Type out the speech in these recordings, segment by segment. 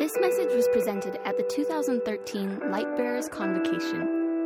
This message was presented at the 2013 Lightbearers Convocation.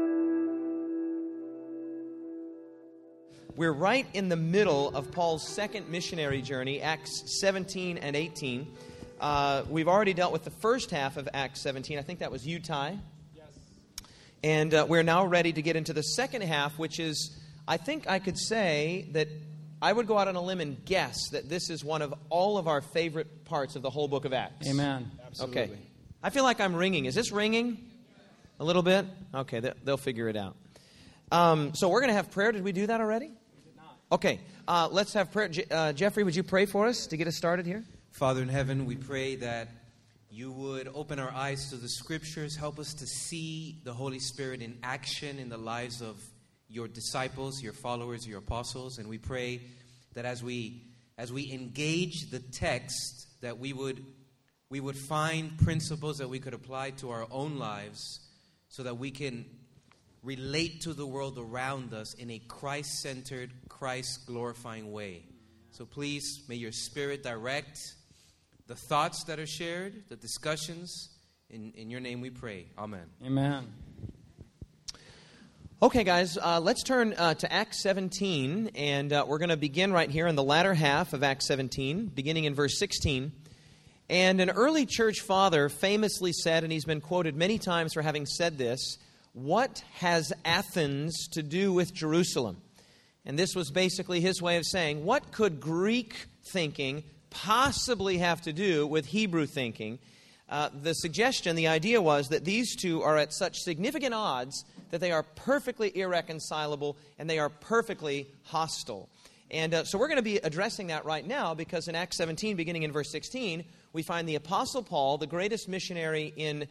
We're right in the middle of Paul's second missionary journey, Acts 17 and 18. We've already dealt with the first half of Acts 17. I think that was you, Ty. Yes. And we're now ready to get into the second half, which is, I think I could say that I would go out on a limb and guess that this is one of all of our favorite parts of the whole book of Acts. Amen. Absolutely. Okay. I feel like I'm ringing. Is this ringing? A little bit? Okay, they'll figure it out. So we're going to have prayer. Did we do that already? We did not. Okay, let's have prayer. Jeffrey, would you pray for us to get us started here? Father in heaven, we pray that you would open our eyes to the Scriptures, help us to see the Holy Spirit in action in the lives of your disciples, your followers, your apostles. And we pray that as we engage the text, that we would find principles that we could apply to our own lives so that we can relate to the world around us in a Christ-centered, Christ-glorifying way. So please, may your Spirit direct the thoughts that are shared, the discussions. In your name we pray. Amen. Amen. Okay, guys, let's turn to Acts 17, and we're going to begin right here in the latter half of Acts 17, beginning in verse 16. And an early church father famously said, and he's been quoted many times for having said this, "What has Athens to do with Jerusalem?" And this was basically his way of saying, what could Greek thinking possibly have to do with Hebrew thinking? The suggestion, the idea was that these two are at such significant odds that they are perfectly irreconcilable and they are perfectly hostile. And so we're going to be addressing that right now because in Acts 17, beginning in verse 16, we find the Apostle Paul, the greatest missionary in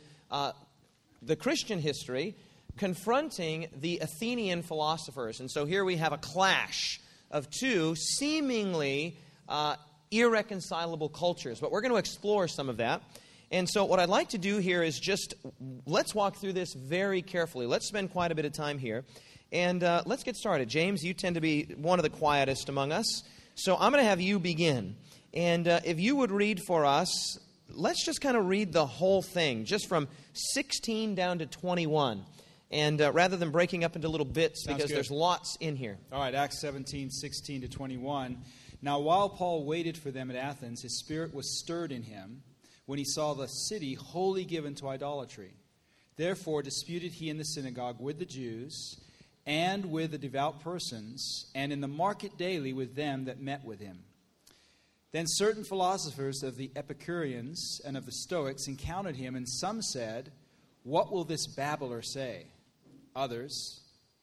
the Christian history, confronting the Athenian philosophers. And so here we have a clash of two seemingly irreconcilable cultures. But we're going to explore some of that. And so what I'd like to do here is just, let's walk through this very carefully. Let's spend quite a bit of time here. And let's get started. James, you tend to be one of the quietest among us. So I'm going to have you begin. And if you would read for us, let's just kind of read the whole thing, just from 16 down to 21. And rather than breaking up into little bits, because there's lots in here. All right, Acts 17, 16 to 21. Now while Paul waited for them at Athens, his spirit was stirred in him when he saw the city wholly given to idolatry. Therefore disputed he in the synagogue with the Jews and with the devout persons, and in the market daily with them that met with him. Then certain philosophers of the Epicureans and of the Stoics encountered him, and some said, "What will this babbler say?" Others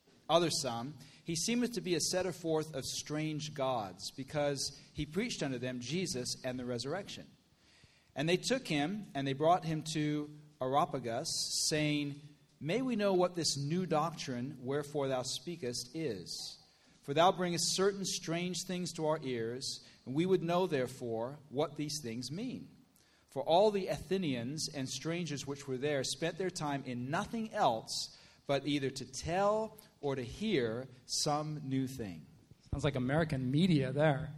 some, "He seemeth to be a setter forth of strange gods, because he preached unto them Jesus and the resurrection." And they took him, and they brought him to Areopagus, saying, "May we know what this new doctrine wherefore thou speakest is? For thou bringest certain strange things to our ears, and we would know therefore what these things mean. For all the Athenians and strangers which were there spent their time in nothing else but either to tell or to hear some new thing." Sounds like American media there.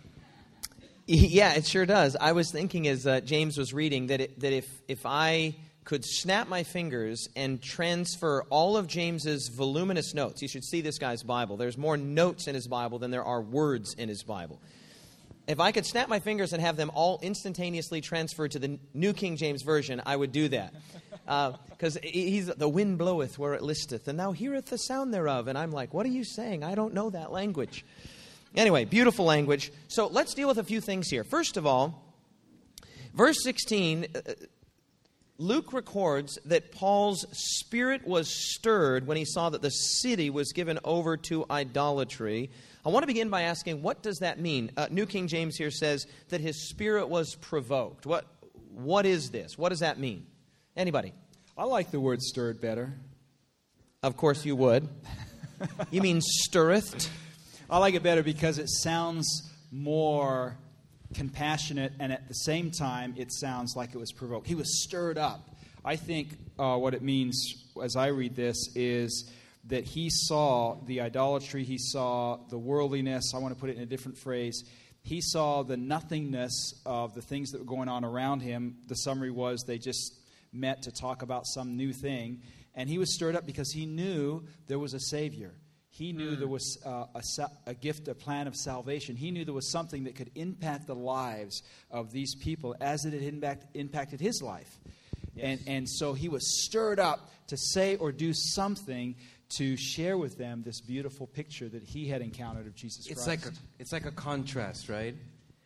Yeah, it sure does. I was thinking as James was reading that if I could snap my fingers and transfer all of James's voluminous notes, you should see this guy's Bible. There's more notes in his Bible than there are words in his Bible. If I could snap my fingers and have them all instantaneously transferred to the New King James Version, I would do that. Because he's "the wind bloweth where it listeth, and thou heareth the sound thereof." And I'm like, what are you saying? I don't know that language. Anyway, beautiful language. So let's deal with a few things here. First of all, verse 16, Luke records that Paul's spirit was stirred when he saw that the city was given over to idolatry. I want to begin by asking, what does that mean? New King James here says that his spirit was provoked. What is this? What does that mean? Anybody? I like the word stirred better. Of course you would. You mean stirreth? I like it better because it sounds more compassionate, and at the same time, it sounds like it was provoked. He was stirred up. I think what it means, as I read this, is that he saw the idolatry, he saw the worldliness. I want to put it in a different phrase. he saw the nothingness of the things that were going on around him. The summary was they just met to talk about some new thing. And he was stirred up because he knew there was a Savior. He knew there was a gift, a plan of salvation. He knew there was something that could impact the lives of these people as it had impacted his life. Yes. And so he was stirred up to say or do something to share with them this beautiful picture that he had encountered of Jesus Christ. It's like a contrast, right?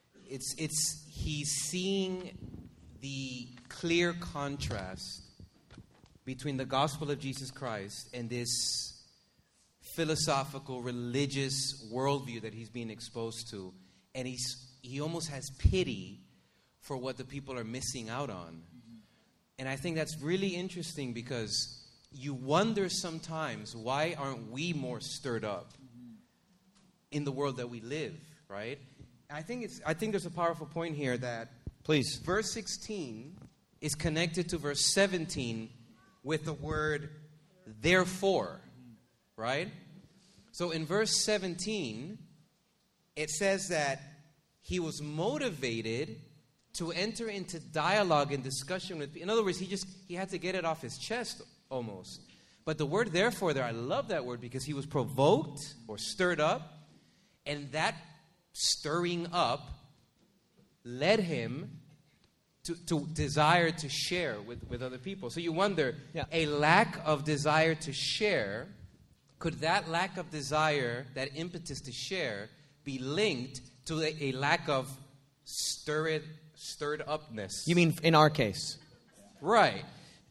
He's seeing the clear contrast between the gospel of Jesus Christ and this philosophical, religious worldview that he's being exposed to. And he almost has pity for what the people are missing out on. And I think that's really interesting because you wonder sometimes, why aren't we more stirred up in the world that we live, right? I think there's a powerful point here that Please. Verse 16 is connected to verse 17 with the word therefore, right? So in verse 17, it says that he was motivated to enter into dialogue and discussion with, in other words, he had to get it off his chest almost. But the word therefore there, I love that word because he was provoked or stirred up, and that stirring up led him to desire to share with other people. So you wonder, a lack of desire to share, could that lack of desire, that impetus to share, be linked to a lack of stirred upness? You mean in our case? Right.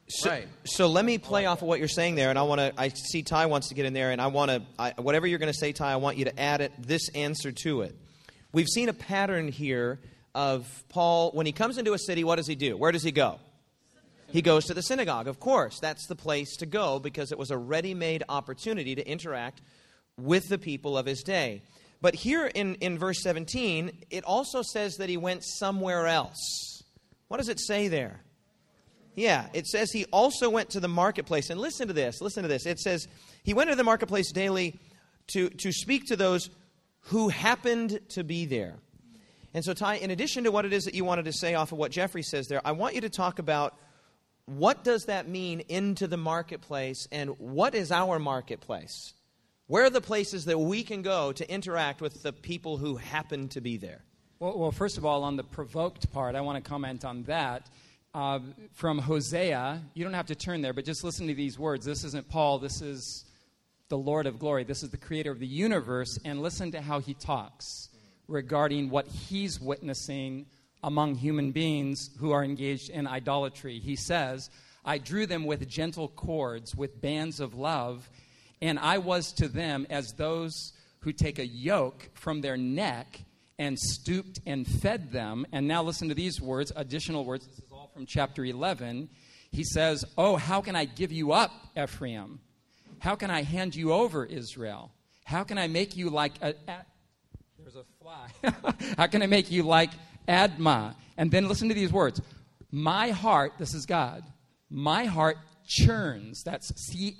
So let me play off of what you're saying there, and I see Ty wants to get in there, and whatever you're going to say, Ty, I want you to add this answer to it. We've seen a pattern here of Paul. When he comes into a city, what does he do? Where does he go? He goes to the synagogue. Of course, that's the place to go because it was a ready-made opportunity to interact with the people of his day. But here in verse 17, it also says that he went somewhere else. What does it say there? Yeah, it says he also went to the marketplace. And listen to this. It says he went to the marketplace daily to speak to those who happened to be there. And so, Ty, in addition to what it is that you wanted to say off of what Jeffrey says there, I want you to talk about what does that mean into the marketplace and what is our marketplace? Where are the places that we can go to interact with the people who happen to be there? Well, first of all, on the provoked part, I want to comment on that. From Hosea, you don't have to turn there, but just listen to these words. This isn't Paul, this is the Lord of glory. This is the creator of the universe, and listen to how he talks regarding what he's witnessing among human beings who are engaged in idolatry. He says, I drew them with gentle cords, with bands of love, and I was to them as those who take a yoke from their neck and stooped and fed them. And now listen to these words, additional words. This is all from chapter 11. He says, oh, how can I give you up, Ephraim? How can I hand you over, Israel? How can I make you like there's a fly. How can I make you like Admah? And then listen to these words. My heart, this is God, my heart churns. That's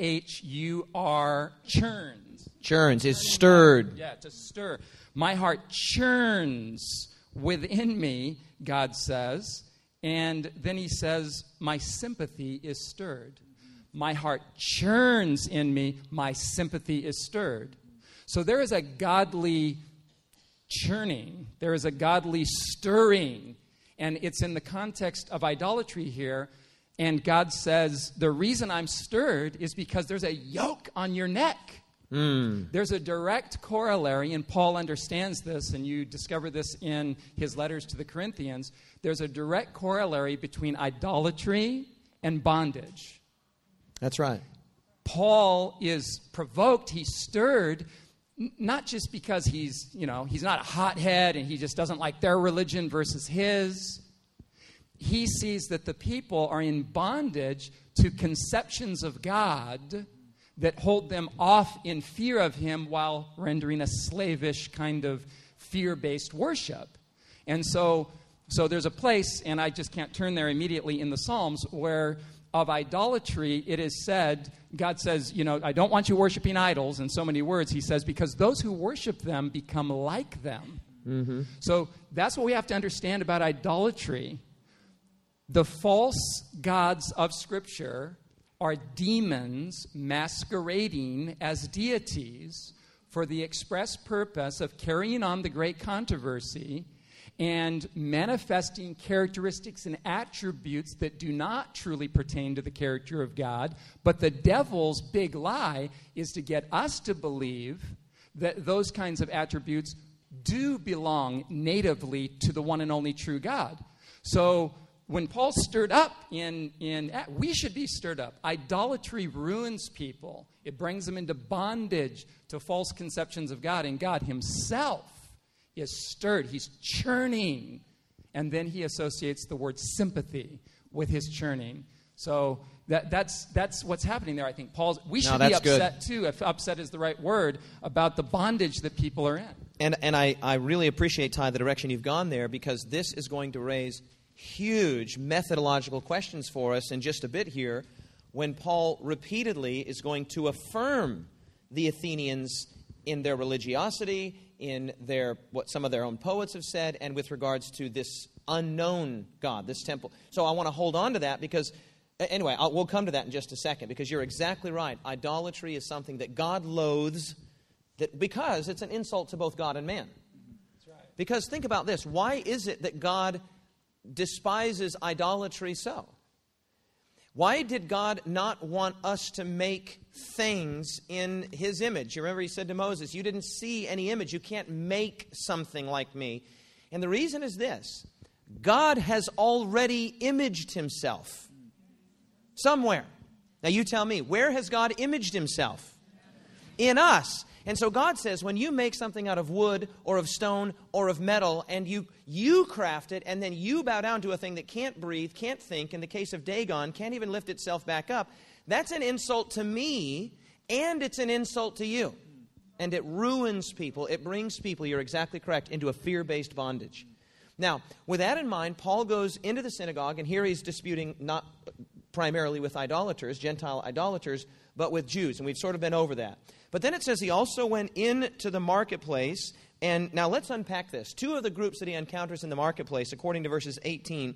C-H-U-R, churns. Churns is stirred. Yeah, to stir. My heart churns within me, God says. And then he says, my sympathy is stirred. My heart churns in me, my sympathy is stirred. So there is a godly churning. There is a godly stirring. And it's in the context of idolatry here. And God says, the reason I'm stirred is because there's a yoke on your neck. There's a direct corollary, and Paul understands this, and you discover this in his letters to the Corinthians. There's a direct corollary between idolatry and bondage. That's right. Paul is provoked, he's stirred, not just because he's not a hothead and he just doesn't like their religion versus his. He sees that the people are in bondage to conceptions of God that hold them off in fear of him while rendering a slavish kind of fear-based worship. And so there's a place, and I just can't turn there immediately in the Psalms, where of idolatry it is said, God says, I don't want you worshiping idols, in so many words. He says, because those who worship them become like them. Mm-hmm. So that's what we have to understand about idolatry. The false gods of Scripture are demons masquerading as deities for the express purpose of carrying on the great controversy and manifesting characteristics and attributes that do not truly pertain to the character of God. But the devil's big lie is to get us to believe that those kinds of attributes do belong natively to the one and only true God. So when Paul stirred up we should be stirred up. Idolatry ruins people. It brings them into bondage to false conceptions of God, and God himself is stirred. He's churning. And then he associates the word sympathy with his churning. So that's what's happening there, I think. We should be upset, too, if upset is the right word, about the bondage that people are in. And I really appreciate, Ty, the direction you've gone there, because this is going to raise huge methodological questions for us in just a bit here, when Paul repeatedly is going to affirm the Athenians in their religiosity, in what some of their own poets have said, and with regards to this unknown God, this temple. So I want to hold on to that because, anyway, we'll come to that in just a second, because you're exactly right. Idolatry is something that God loathes because it's an insult to both God and man. That's right. Because think about this. Why is it that God despises idolatry so? Why did God not want us to make things in his image? You remember he said to Moses, you didn't see any image. You can't make something like me. And the reason is this. God has already imaged himself somewhere. Now you tell me, where has God imaged himself? In us. And so God says, when you make something out of wood or of stone or of metal, and you craft it, and then you bow down to a thing that can't breathe, can't think, in the case of Dagon, can't even lift itself back up, that's an insult to me, and it's an insult to you. And it ruins people. It brings people, you're exactly correct, into a fear-based bondage. Now, with that in mind, Paul goes into the synagogue, and here he's disputing not primarily with idolaters, Gentile idolaters, but with Jews. And we've sort of been over that. But then it says he also went into the marketplace. And now let's unpack this. Two of the groups that he encounters in the marketplace, according to verse 18,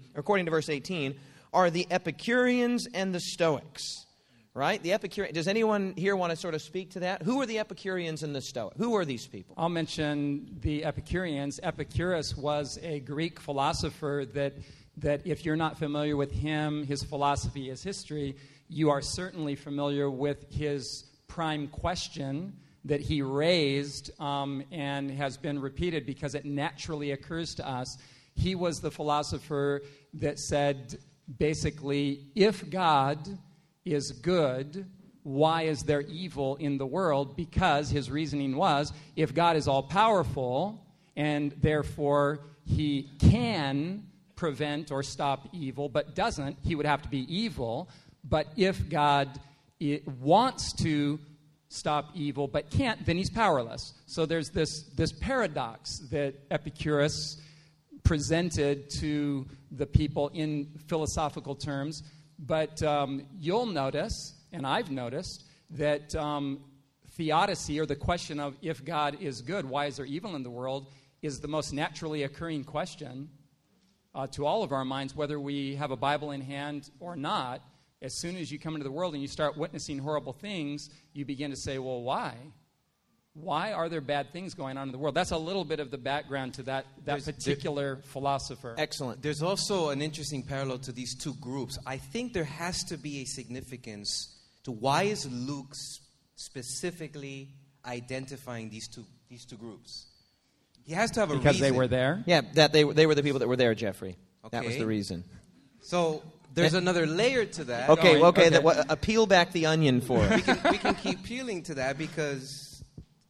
are the Epicureans and the Stoics. Right? The Epicureans. Does anyone here want to sort of speak to that? Who are the Epicureans and the Stoics? Who are these people? I'll mention the Epicureans. Epicurus was a Greek philosopher that if you're not familiar with him, his philosophy, his history, you are certainly familiar with his prime question that he raised and has been repeated because it naturally occurs to us. He was the philosopher that said, basically, if God is good, why is there evil in the world? Because his reasoning was, if God is all-powerful and therefore he can prevent or stop evil, but doesn't, he would have to be evil. But if God wants to stop evil but can't, then he's powerless. So there's this paradox that Epicurus presented to the people in philosophical terms. But you'll notice, and I've noticed, that theodicy, or the question of if God is good, why is there evil in the world, is the most naturally occurring question to all of our minds, whether we have a Bible in hand or not. As soon as you come into the world and you start witnessing horrible things, you begin to say, well, why? Why are there bad things going on in the world? That's a little bit of the background to that particular philosopher. Excellent. There's also an interesting parallel to these two groups. I think there has to be a significance to why is Luke specifically identifying these two groups. He has to have a reason. Because they were there? Yeah, that they were the people that were there, Jeffrey. Okay. That was the reason. So there's another layer to that. Okay. Peel back the onion for us. We can keep peeling to that because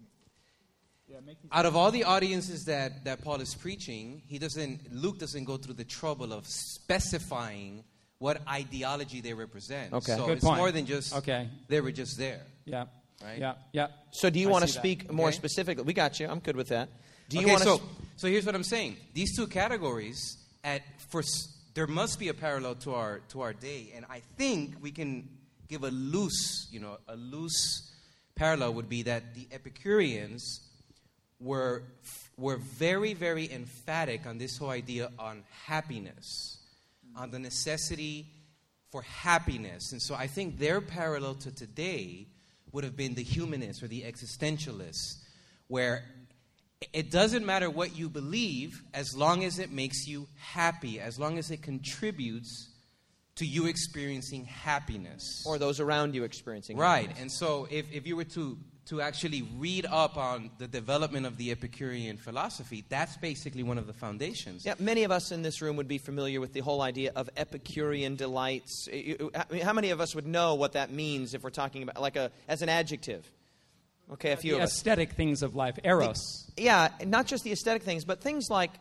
out of all the audiences that Paul is preaching, Luke doesn't go through the trouble of specifying what ideology they represent. Okay. So Good it's point. more than just they were just there. Yeah. Right? Yeah. So do you want to see speak more specifically? We got you. I'm good with that. So here's what I'm saying. These two categories, there must be a parallel to our day, and I think we can give a loose parallel would be that the Epicureans were were very, very emphatic on this whole idea on happiness, on the necessity for happiness. And so I think their parallel to today would have been the humanists or the existentialists, where it doesn't matter what you believe as long as it makes you happy, as long as it contributes to you experiencing happiness. Or those around you experiencing Right. happiness. And so if you were to actually read up on the development of the Epicurean philosophy, that's basically one of the foundations. Yeah, many of us in this room would be familiar with the whole idea of Epicurean delights. I mean, how many of us would know what that means if we're talking about, as an adjective? Okay, a few The of us. aesthetic things of life, eros. Yeah, not just the aesthetic things, but things like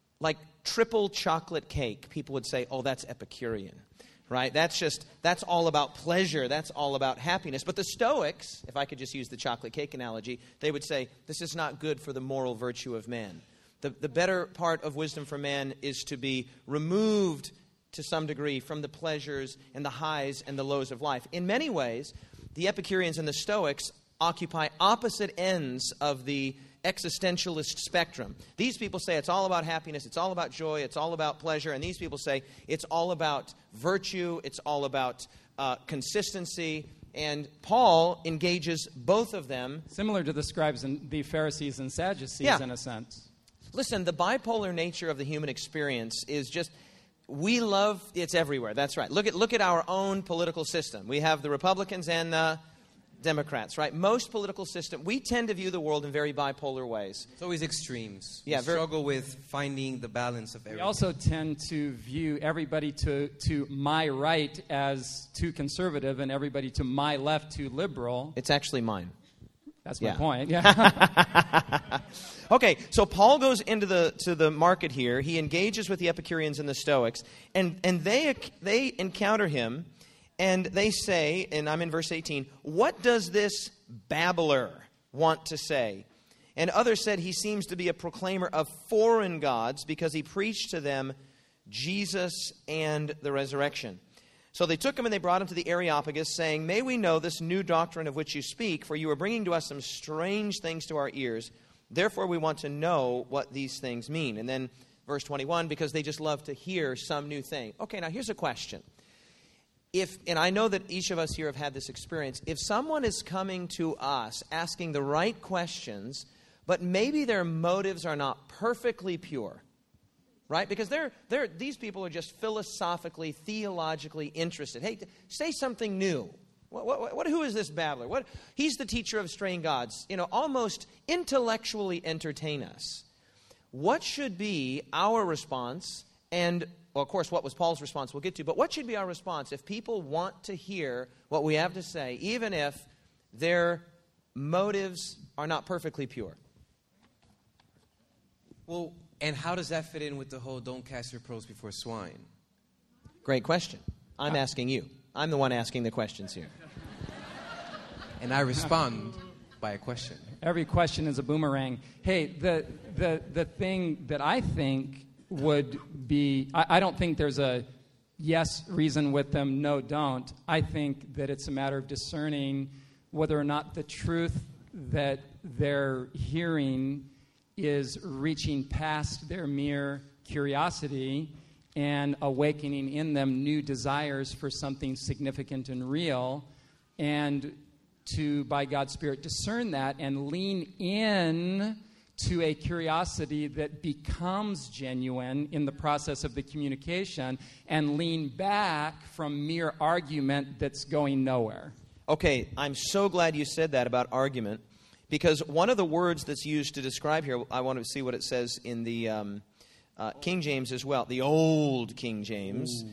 triple chocolate cake. People would say, oh, that's Epicurean, right? That's all about pleasure. That's all about happiness. But the Stoics, if I could just use the chocolate cake analogy, they would say, this is not good for the moral virtue of man. The better part of wisdom for man is to be removed to some degree from the pleasures and the highs and the lows of life. In many ways, the Epicureans and the Stoics occupy opposite ends of the existentialist spectrum. These people say it's all about happiness, it's all about joy, it's all about pleasure, and these people say it's all about virtue, it's all about consistency, and Paul engages both of them. Similar to the scribes and the Pharisees and Sadducees, Yeah. in a sense. Listen, the bipolar nature of the human experience is just, we love, it's everywhere, that's right. Look at our own political system. We have the Republicans and the Democrats, right? Most political system, we tend to view the world in very bipolar ways. It's always extremes. Yeah, we struggle with finding the balance of everything. We also tend to view everybody to my right as too conservative and everybody to my left too liberal. It's actually mine. That's my Yeah. point. Yeah. Okay, so Paul goes into the market here. He engages with the Epicureans and the Stoics, and they encounter him, and they say, and I'm in verse 18, what does this babbler want to say? And others said he seems to be a proclaimer of foreign gods because he preached to them Jesus and the resurrection. So they took him and they brought him to the Areopagus, saying, may we know this new doctrine of which you speak, for you are bringing to us some strange things to our ears. Therefore we want to know what these things mean. And then verse 21, because they just love to hear some new thing. Okay, now here's a question. And I know that each of us here have had this experience, if someone is coming to us asking the right questions, but maybe their motives are not perfectly pure, right? Because these people are just philosophically, theologically interested. Hey, say something new. Who is this babbler? He's the teacher of strange gods. Almost intellectually entertain us. What should be our response? And, well, of course, what was Paul's response we'll get to. But what should be our response if people want to hear what we have to say, even if their motives are not perfectly pure? Well, and how does that fit in with the whole don't cast your pearls before swine? Great question. I'm asking you. I'm the one asking the questions here. And I respond by a question. Every question is a boomerang. Hey, the thing that I think would be, I don't think there's a yes reason with them, no don't. I think that it's a matter of discerning whether or not the truth that they're hearing is reaching past their mere curiosity and awakening in them new desires for something significant and real, and to, by God's Spirit, discern that and lean in to a curiosity that becomes genuine in the process of the communication, and lean back from mere argument that's going nowhere. Okay, I'm so glad you said that about argument, because one of the words that's used to describe here, I want to see what it says in the King James as well, the old King James.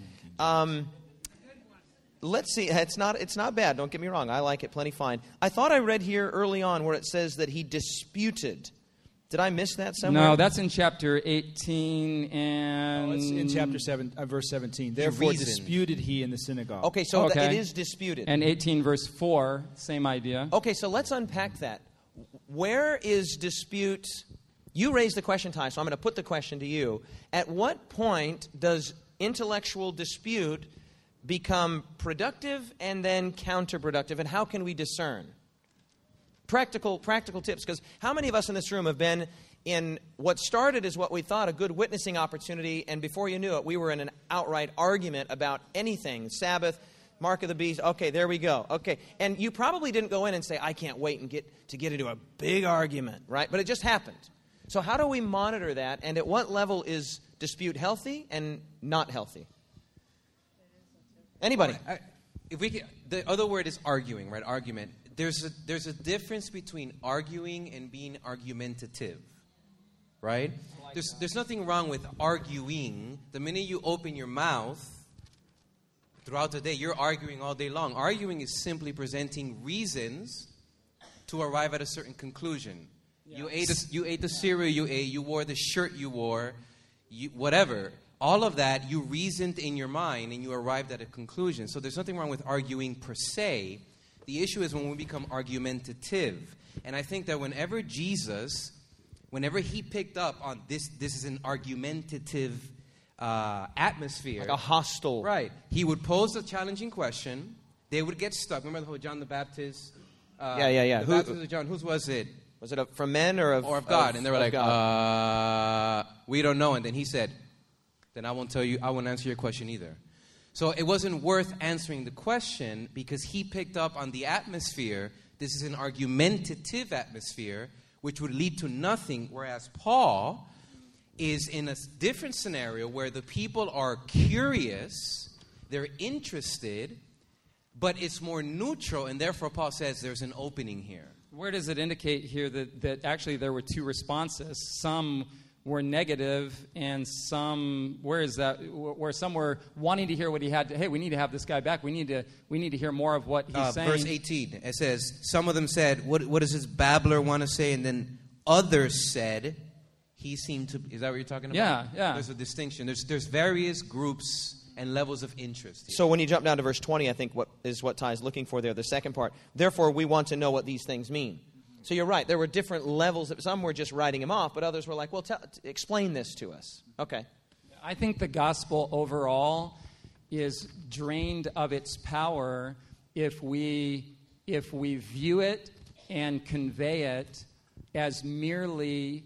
Let's see. It's not bad. Don't get me wrong. I like it plenty fine. I thought I read here early on where it says that he disputed. Did I miss that somewhere? No, that's in chapter 18 and... it's in chapter 7, verse 17. Therefore disputed he in the synagogue. Okay, so Okay. it is disputed. And 18 verse 4, same idea. Okay, so let's unpack that. Where is dispute? You raised the question, Ty, so I'm going to put the question to you. At what point does intellectual dispute become productive and then counterproductive, and how can we discern? Practical tips, because how many of us in this room have been in what started as what we thought a good witnessing opportunity, and before you knew it, we were in an outright argument about anything. Sabbath, mark of the beast, okay, there we go. Okay, and you probably didn't go in and say, I can't wait and get into a big argument, right? But it just happened. So how do we monitor that, and at what level is dispute healthy and not healthy? Anybody? The other word is arguing, right? Argument. There's a difference between arguing and being argumentative, right? There's nothing wrong with arguing. The minute you open your mouth throughout the day, you're arguing all day long. Arguing is simply presenting reasons to arrive at a certain conclusion. Yeah. You ate the cereal you ate. You wore the shirt you wore. Whatever. All of that, you reasoned in your mind and you arrived at a conclusion. So there's nothing wrong with arguing per se. The issue is when we become argumentative. And I think that whenever he picked up on this is an argumentative atmosphere. Like a hostile. Right. He would pose a challenging question. They would get stuck. Remember the whole John the Baptist? Yeah. The baptism of John. Whose was it? Was it from men or of God? And they were like, God. We don't know. And then he said, then I won't answer your question either. So it wasn't worth answering the question because he picked up on the atmosphere. This is an argumentative atmosphere, which would lead to nothing, whereas Paul is in a different scenario where the people are curious, they're interested, but it's more neutral, and therefore Paul says there's an opening here. Where does it indicate here that actually there were two responses? Some were negative, and some, where some were wanting to hear what he had to, hey, we need to have this guy back. We need to hear more of what he's saying. Verse 18, it says, some of them said, what does this babbler want to say? And then others said, he seemed to, is that what you're talking about? Yeah. There's a distinction. There's various groups and levels of interest here. So when you jump down to verse 20, I think what Ty is looking for there, the second part. Therefore, we want to know what these things mean. So you're right. There were different levels. Some were just writing him off, but others were like, well, explain this to us. Okay. I think the gospel overall is drained of its power if we view it and convey it as merely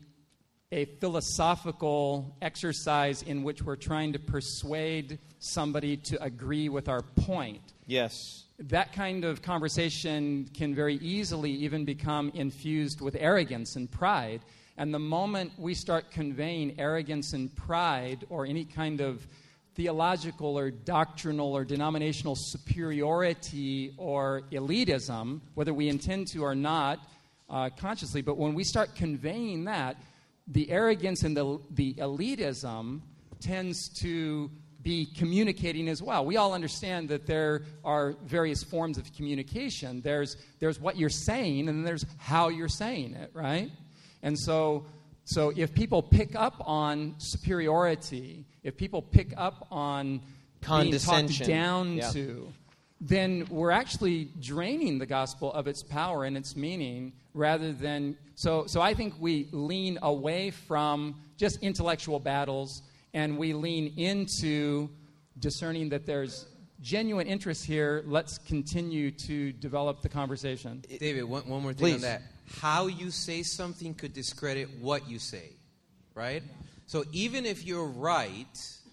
a philosophical exercise in which we're trying to persuade somebody to agree with our point. Yes. That kind of conversation can very easily even become infused with arrogance and pride. And the moment we start conveying arrogance and pride or any kind of theological or doctrinal or denominational superiority or elitism, whether we intend to or not consciously, but when we start conveying that, the arrogance and the elitism tends to be communicating as well. We all understand that there are various forms of communication. There's what you're saying, and then there's how you're saying it, right? And so if people pick up on superiority, if people pick up on condescension, being talked down to, then we're actually draining the gospel of its power and its meaning rather than... So I think we lean away from just intellectual battles and we lean into discerning that there's genuine interest here. Let's continue to develop the conversation. David, one more thing on that. How you say something could discredit what you say, right? So even if you're right,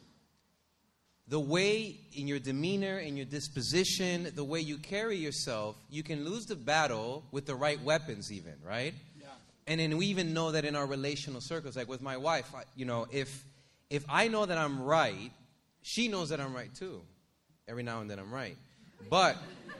the way in your demeanor, in your disposition, the way you carry yourself, you can lose the battle with the right weapons even, right? Yeah. And then we even know that in our relational circles, like with my wife, if I know that I'm right, she knows that I'm right too. Every now and then I'm right. But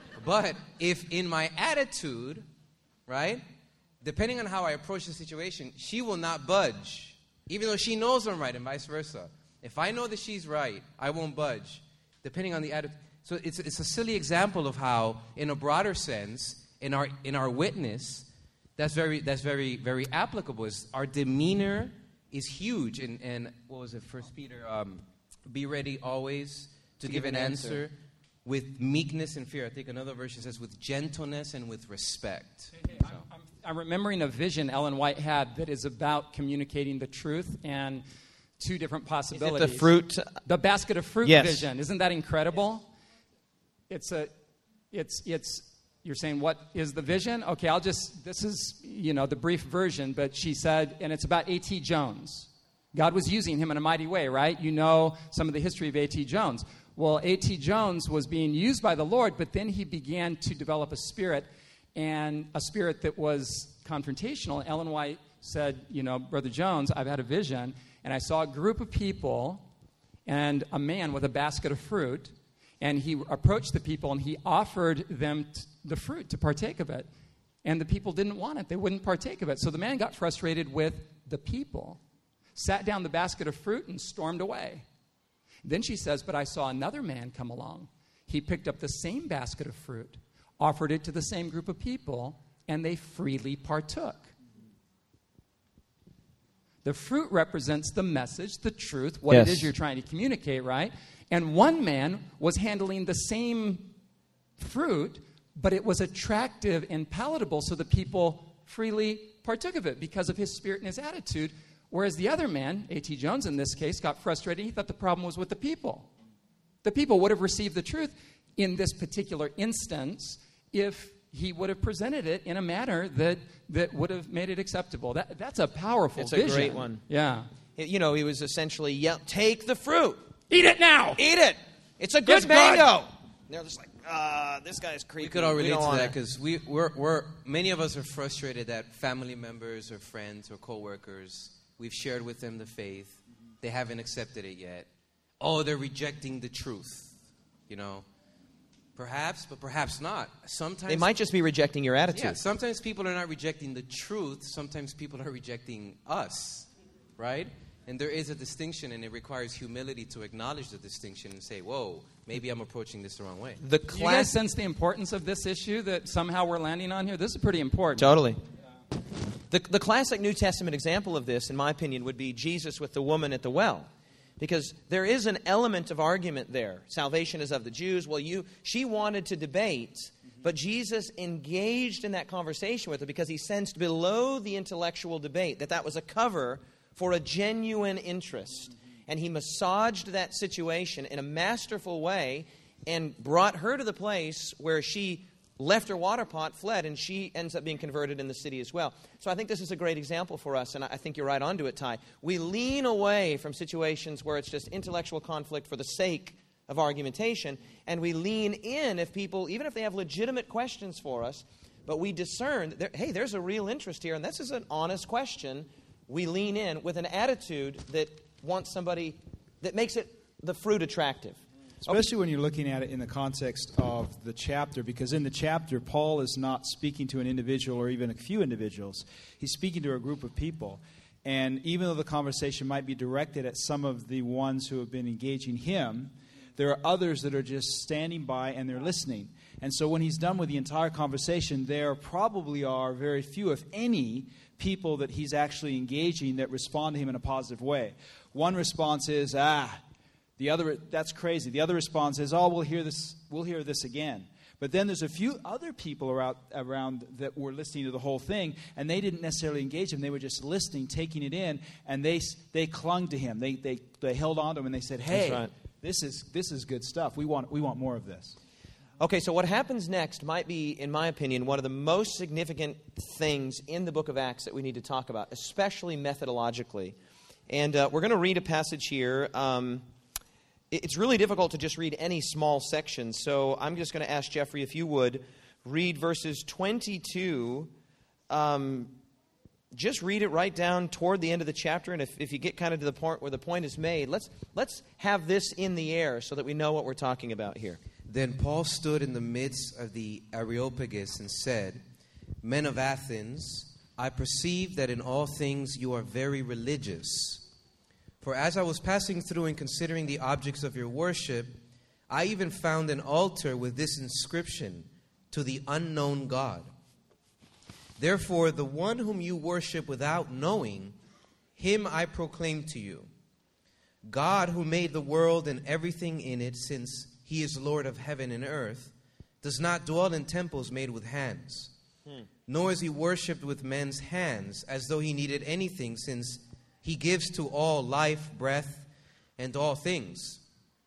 if in my attitude, right, depending on how I approach the situation, she will not budge, even though she knows I'm right and vice versa. If I know that she's right, I won't budge, depending on the attitude. So it's a silly example of how, in a broader sense, in our witness, that's very very applicable. Is our demeanor is huge. And what was it? 1 Peter, be ready always to give an answer with meekness and fear. I think another version says with gentleness and with respect. I'm remembering a vision Ellen White had that is about communicating the truth and two different possibilities. Is it the fruit? The basket of fruit yes. vision. Isn't that incredible? you're saying, what is the vision? Okay, this is, the brief version, but she said, and it's about A.T. Jones. God was using him in a mighty way, right? You know some of the history of A.T. Jones. Well, A.T. Jones was being used by the Lord, but then he began to develop a spirit, and a spirit that was confrontational. Ellen White said, Brother Jones, I've had a vision, and I saw a group of people and a man with a basket of fruit, and he approached the people, and he offered them the fruit to partake of it. And the people didn't want it. They wouldn't partake of it. So the man got frustrated with the people, sat down the basket of fruit, and stormed away. Then she says, but I saw another man come along. He picked up the same basket of fruit, offered it to the same group of people, and they freely partook. The fruit represents the message, the truth, what it is you're trying to communicate, right? And one man was handling the same fruit, but it was attractive and palatable, so the people freely partook of it because of his spirit and his attitude. Whereas the other man, A.T. Jones in this case, got frustrated. He thought the problem was with the people. The people would have received the truth in this particular instance if he would have presented it in a manner that would have made it acceptable. That's a powerful vision. It's a great one. Yeah. He was essentially, take the fruit. Eat it now. Eat it. It's a good mango. And they're just like, this guy's creepy. We could all relate to that because we're many of us are frustrated that family members or friends or coworkers, we've shared with them the faith. They haven't accepted it yet. Oh, they're rejecting the truth. Perhaps, but perhaps not. Sometimes they might just be rejecting your attitude. Yeah, sometimes people are not rejecting the truth. Sometimes people are rejecting us, right? And there is a distinction, and it requires humility to acknowledge the distinction and say, whoa, maybe I'm approaching this the wrong way. Do you guys sense the importance of this issue that somehow we're landing on here? This is pretty important. Totally. Yeah. The classic New Testament example of this, in my opinion, would be Jesus with the woman at the well. Because there is an element of argument there. Salvation is of the Jews. Well, she wanted to debate, but Jesus engaged in that conversation with her because he sensed below the intellectual debate that was a cover for a genuine interest. And he massaged that situation in a masterful way and brought her to the place where she left her water pot, fled, and she ends up being converted in the city as well. So I think this is a great example for us, and I think you're right onto it, Ty. We lean away from situations where it's just intellectual conflict for the sake of argumentation, and we lean in if people, even if they have legitimate questions for us, but we discern, there's a real interest here, and this is an honest question. We lean in with an attitude that wants somebody, that makes the fruit attractive. Especially when you're looking at it in the context of the chapter, because in the chapter, Paul is not speaking to an individual or even a few individuals. He's speaking to a group of people. And even though the conversation might be directed at some of the ones who have been engaging him, there are others that are just standing by and they're listening. And so when he's done with the entire conversation, there probably are very few, if any, people that he's actually engaging that respond to him in a positive way. One response is, the other, that's crazy. The other response is, we'll hear this again. But then there's a few other people around that were listening to the whole thing, and they didn't necessarily engage him. They were just listening, taking it in, and they clung to him. They held on to him, and they said, "Hey, right. This is good stuff. We want more of this." Okay, so what happens next might be, in my opinion, one of the most significant things in the book of Acts that we need to talk about, especially methodologically. And we're going to read a passage here. It's really difficult to just read any small section, so I'm just going to ask Jeffrey if you would read verses 22. Just read it right down toward the end of the chapter, and if you get kind of to the point where the point is made, let's have this in the air so that we know what we're talking about here. Then Paul stood in the midst of the Areopagus and said, "Men of Athens, I perceive that in all things you are very religious. For as I was passing through and considering the objects of your worship, I even found an altar with this inscription, 'To the unknown God.' Therefore, the one whom you worship without knowing, him I proclaim to you. God, who made the world and everything in it, since he is Lord of heaven and earth, does not dwell in temples made with hands, nor is he worshipped with men's hands, as though he needed anything, since he gives to all life, breath, and all things.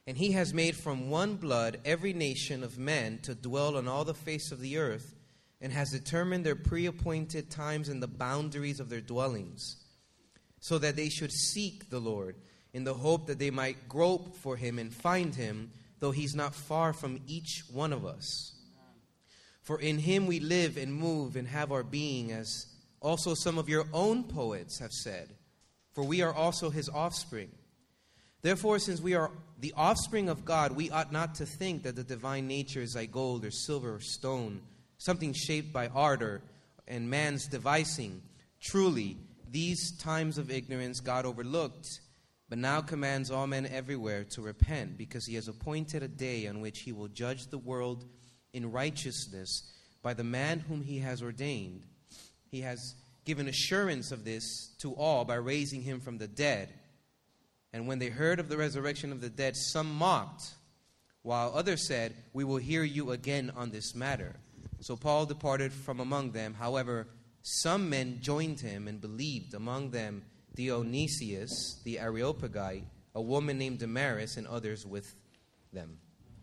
And he has made from one blood every nation of men to dwell on all the face of the earth, and has determined their pre-appointed times and the boundaries of their dwellings, so that they should seek the Lord, in the hope that they might grope for him and find him, though he's not far from each one of us. For in him we live and move and have our being, as also some of your own poets have said, for we are also his offspring. Therefore, since we are the offspring of God, we ought not to think that the divine nature is like gold or silver or stone, something shaped by art and man's devising. Truly, these times of ignorance God overlooked, but now commands all men everywhere to repent, because he has appointed a day on which he will judge the world in righteousness by the man whom he has ordained. He has given assurance of this to all by raising him from the dead. And when they heard of the resurrection of the dead, some mocked, while others said, we will hear you again on this matter. So Paul departed from among them. However, some men joined him and believed, among them Dionysius the Areopagite, a woman named Damaris, and others with them.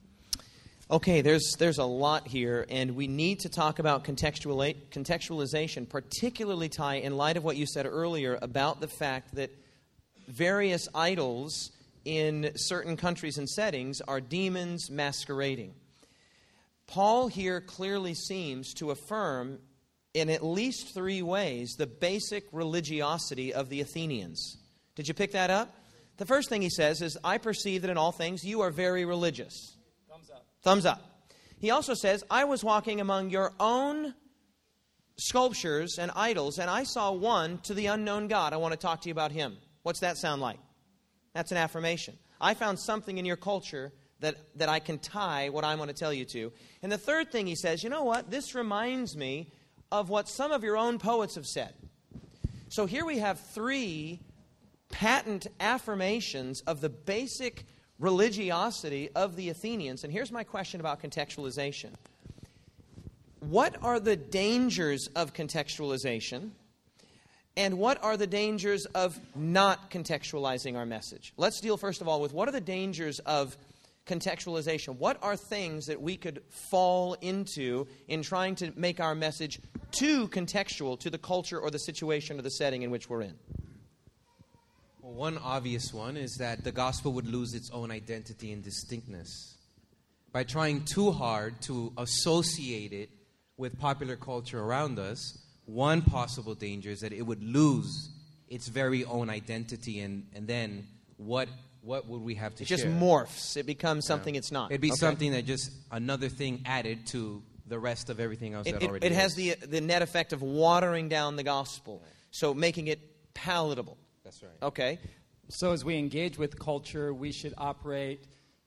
Okay, there's a lot here, and we need to talk about contextualization, particularly, Ty, in light of what you said earlier about the fact that various idols in certain countries and settings are demons masquerading. Paul here clearly seems to affirm in at least three ways the basic religiosity of the Athenians. Did you pick that up? The first thing he says is, I perceive that in all things you are very religious. Thumbs up. Thumbs up. He also says, I was walking among your own sculptures and idols, and I saw one to the unknown God. I want to talk to you about him. What's that sound like? That's an affirmation. I found something in your culture that I can tie what I'm going to tell you to. And the third thing he says, you know what? This reminds me of what some of your own poets have said. So here we have three patent affirmations of the basic religiosity of the Athenians. And here's my question about contextualization. What are the dangers of contextualization? And what are the dangers of not contextualizing our message? Let's deal first of all with what are the dangers of contextualization. What are things that we could fall into in trying to make our message too contextual to the culture or the situation or the setting in which we're in? Well, one obvious one is that the gospel would lose its own identity and distinctness. By trying too hard to associate it with popular culture around us, one possible danger is that it would lose its very own identity, and then what would we have to share? It just morphs. It becomes something it's not. It'd be something that just another thing added to the rest of everything else that already It has the net effect of watering down the gospel, right. So making it palatable. That's right. Okay. So as we engage with culture, we should operate,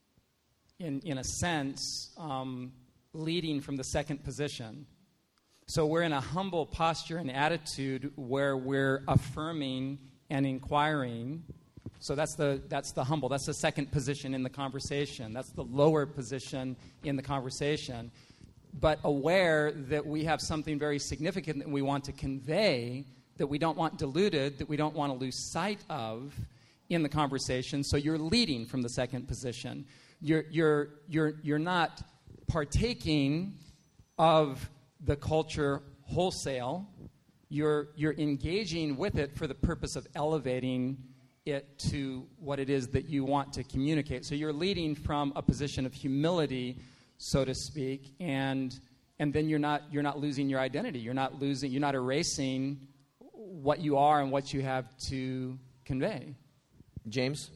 in a sense, leading from the second position. So we're in a humble posture and attitude where we're affirming and inquiring. So that's the humble. That's the second position in the conversation. That's the lower position in the conversation. But aware that we have something very significant that we want to convey, that we don't want diluted, that we don't want to lose sight of in the conversation. So you're leading from the second position. You're not partaking of the culture wholesale. You're engaging with it for the purpose of elevating it to what it is that you want to communicate. So you're leading from a position of humility, so to speak, and then you're not losing your identity. You're not erasing what you are and what you have to convey. James?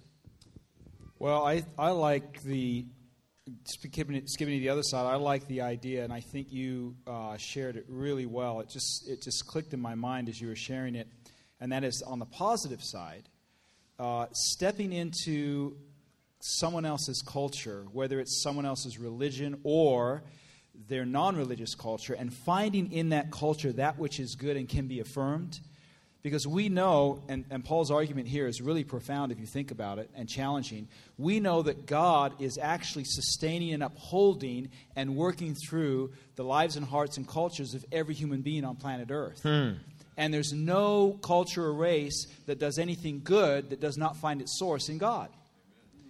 Well, I like skipping to the other side, I like the idea, and I think you shared it really well. It just clicked in my mind as you were sharing it, and that is on the positive side, stepping into someone else's culture, whether it's someone else's religion or their non-religious culture, and finding in that culture that which is good and can be affirmed. Because we know, and Paul's argument here is really profound if you think about it, and challenging. We know that God is actually sustaining and upholding and working through the lives and hearts and cultures of every human being on planet Earth. And there's no culture or race that does anything good that does not find its source in God.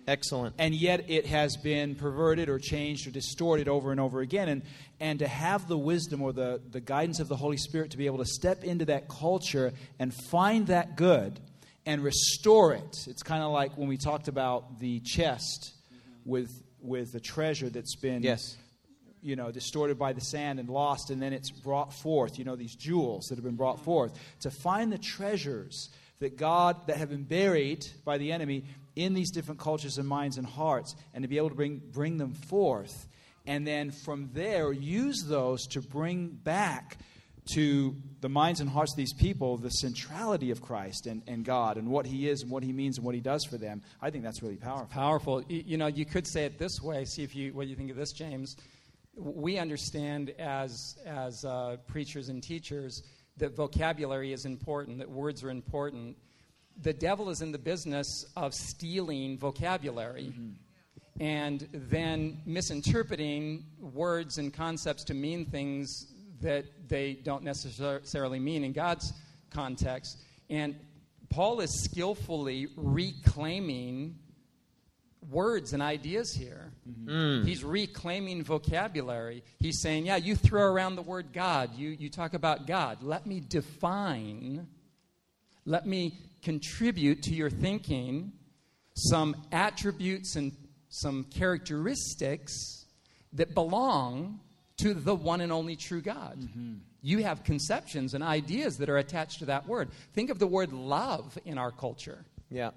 Excellent. And yet it has been perverted or changed or distorted over and over again. And to have the wisdom or the guidance of the Holy Spirit to be able to step into that culture and find that good and restore it. It's kind of like when we talked about the chest with the treasure that's been distorted by the sand and lost, and then it's brought forth, these jewels that have been brought forth. To find the treasures that have been buried by the enemy in these different cultures and minds and hearts, and to be able to bring them forth, and then from there use those to bring back to the minds and hearts of these people the centrality of Christ and God and what He is and what He means and what He does for them. I think that's really powerful. It's powerful. You could say it this way. See what you think of this, James. We understand as preachers and teachers that vocabulary is important, that words are important. The devil is in the business of stealing vocabulary and then misinterpreting words and concepts to mean things that they don't necessarily mean in God's context. And Paul is skillfully reclaiming words and ideas here. He's reclaiming vocabulary. He's saying, you throw around the word God. You talk about God. Let me define, let me contribute to your thinking some attributes and some characteristics that belong to the one and only true God. You have conceptions and ideas that are attached to that word. Think of the word love in our culture. Yeah.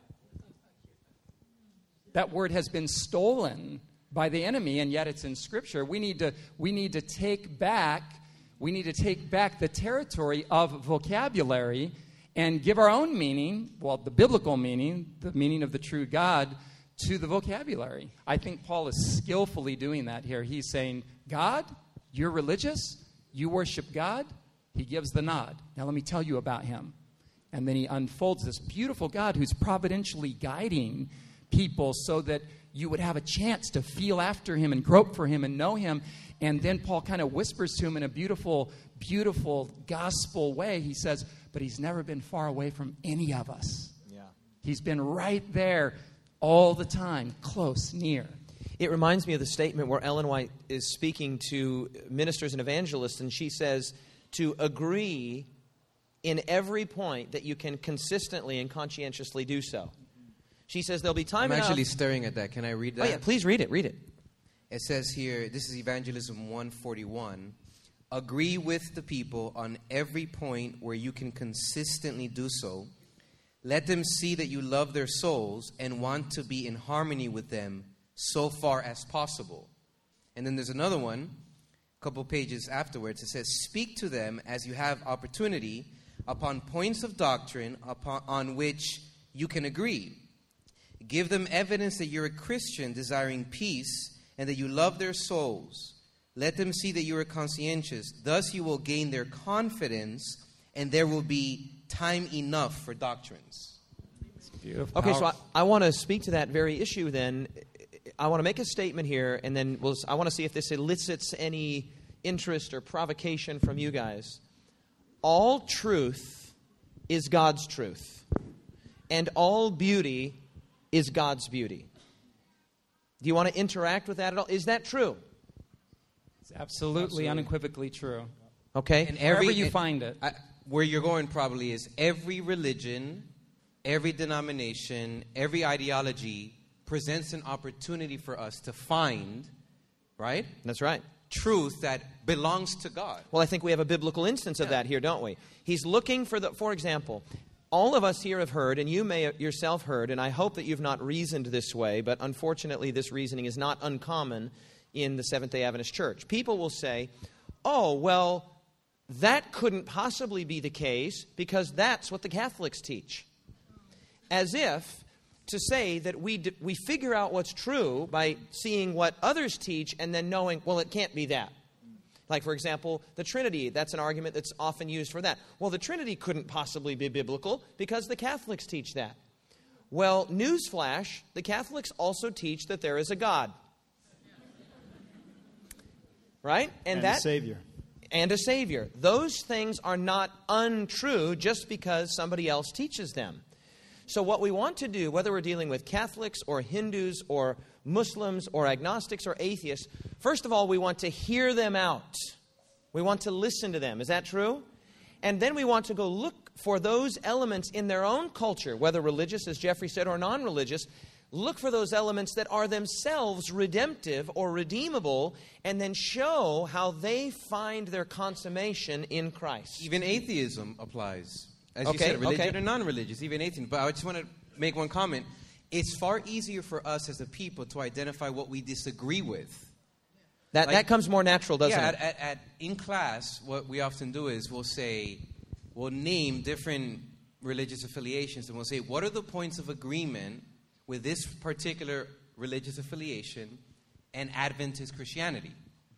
That word has been stolen by the enemy, and yet it's in Scripture. We need to take back the territory of vocabulary and give our own meaning, the biblical meaning, the meaning of the true God, to the vocabulary. I think Paul is skillfully doing that here. He's saying, God, you're religious, you worship God. He gives the nod. Now let me tell you about Him. And then he unfolds this beautiful God who's providentially guiding people so that you would have a chance to feel after Him and grope for Him and know Him. And then Paul kind of whispers to him in a beautiful, beautiful gospel way. He says, but He's never been far away from any of us. Yeah. He's been right there all the time, close, near. It reminds me of the statement where Ellen White is speaking to ministers and evangelists, and she says to agree in every point that you can consistently and conscientiously do so. She says there'll be time enough. I'm actually staring at that. Can I read that? Oh, yeah, please read it. Read it. It says here, this is Evangelism 141. Agree with the people on every point where you can consistently do so. Let them see that you love their souls and want to be in harmony with them so far as possible. And then there's another one, a couple pages afterwards. It says, speak to them as you have opportunity upon points of doctrine on which you can agree. Give them evidence that you're a Christian desiring peace and that you love their souls. Let them see that you are conscientious. Thus you will gain their confidence and there will be time enough for doctrines. Beautiful. Okay, so I want to speak to that very issue then. I want to make a statement here, and then I want to see if this elicits any interest or provocation from you guys. All truth is God's truth, and all beauty is God's beauty. Do you want to interact with that at all? Is that true? It's absolutely. Unequivocally true. Okay. And wherever you find it. Where you're going probably is every religion, every denomination, every ideology presents an opportunity for us to find, right? That's right. Truth that belongs to God. Well, I think we have a biblical instance of that here, don't we? He's looking for example, all of us here have heard, and you may yourself heard, and I hope that you've not reasoned this way, but unfortunately this reasoning is not uncommon in the Seventh-day Adventist Church. People will say, oh, well, that couldn't possibly be the case because that's what the Catholics teach. As if to say that we figure out what's true by seeing what others teach and then knowing, well, it can't be that. Like, for example, the Trinity, that's an argument that's often used for that. Well, the Trinity couldn't possibly be biblical because the Catholics teach that. Well, newsflash, the Catholics also teach that there is a God. Right? And a Savior. And a Savior. Those things are not untrue just because somebody else teaches them. So what we want to do, whether we're dealing with Catholics or Hindus or Muslims or agnostics or atheists, first of all, we want to hear them out. We want to listen to them. Is that true? And then we want to go look for those elements in their own culture, whether religious, as Jeffrey said, or non-religious. Look for those elements that are themselves redemptive or redeemable, and then show how they find their consummation in Christ. Even atheism applies. As you said, religious or non-religious, even atheism. But I just want to make one comment. It's far easier for us as a people to identify what we disagree with. That comes more natural, doesn't it? Yeah, in class, what we often do is we'll name different religious affiliations, and we'll say, what are the points of agreement with this particular religious affiliation and Adventist Christianity?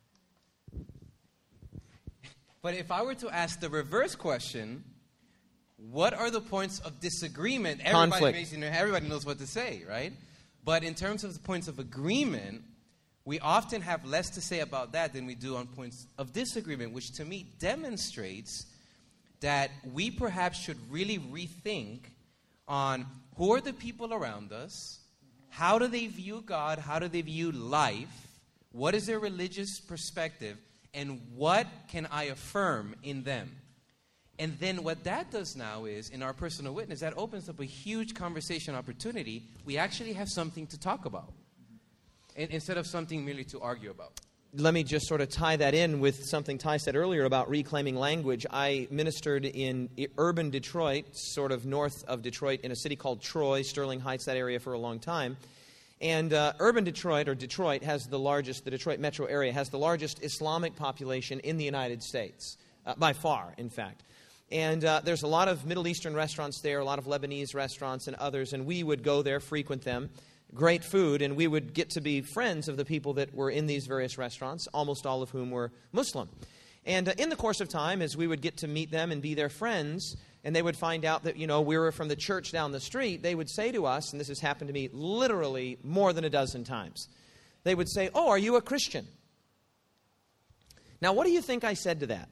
But if I were to ask the reverse question, what are the points of disagreement? Everybody knows what to say, right? But in terms of the points of agreement, we often have less to say about that than we do on points of disagreement, which to me demonstrates that we perhaps should really rethink on who are the people around us, how do they view God, how do they view life, what is their religious perspective, and what can I affirm in them? And then what that does now is, in our personal witness, that opens up a huge conversation opportunity. We actually have something to talk about, instead of something merely to argue about. Let me just sort of tie that in with something Ty said earlier about reclaiming language. I ministered in urban Detroit, sort of north of Detroit, in a city called Troy, Sterling Heights, that area, for a long time. And urban Detroit, or Detroit, has the Detroit metro area has the largest Islamic population in the United States, by far, in fact. And there's a lot of Middle Eastern restaurants there, a lot of Lebanese restaurants and others, and we would go there, frequent them. Great food, and we would get to be friends of the people that were in these various restaurants, almost all of whom were Muslim. And in the course of time, as we would get to meet them and be their friends, and they would find out that, we were from the church down the street, they would say to us, and this has happened to me literally more than a dozen times, they would say, "Oh, are you a Christian?" Now, what do you think I said to that?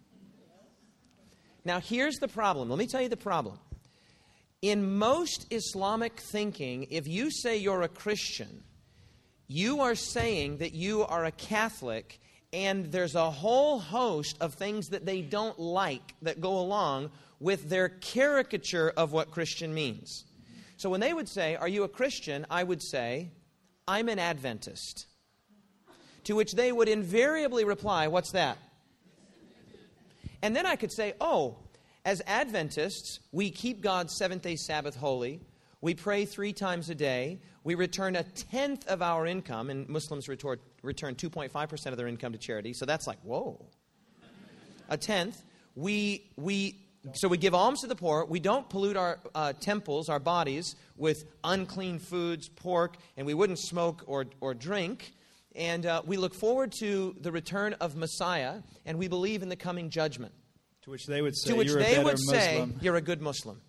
Now, here's the problem. Let me tell you the problem. In most Islamic thinking, if you say you're a Christian, you are saying that you are a Catholic, and there's a whole host of things that they don't like that go along with their caricature of what Christian means. So when they would say, "Are you a Christian?" I would say, "I'm an Adventist." To which they would invariably reply, "What's that?" And then I could say, "Oh, as Adventists, we keep God's seventh-day Sabbath holy. We pray 3 times a day. We return 1/10 of our income," and Muslims return 2.5% of their income to charity. So that's like, whoa. 1/10. So we give alms to the poor. We don't pollute our temples, our bodies, with unclean foods, pork, and we wouldn't smoke or drink. And we look forward to the return of Messiah, and we believe in the coming judgment. To which they would say, "You're a good Muslim."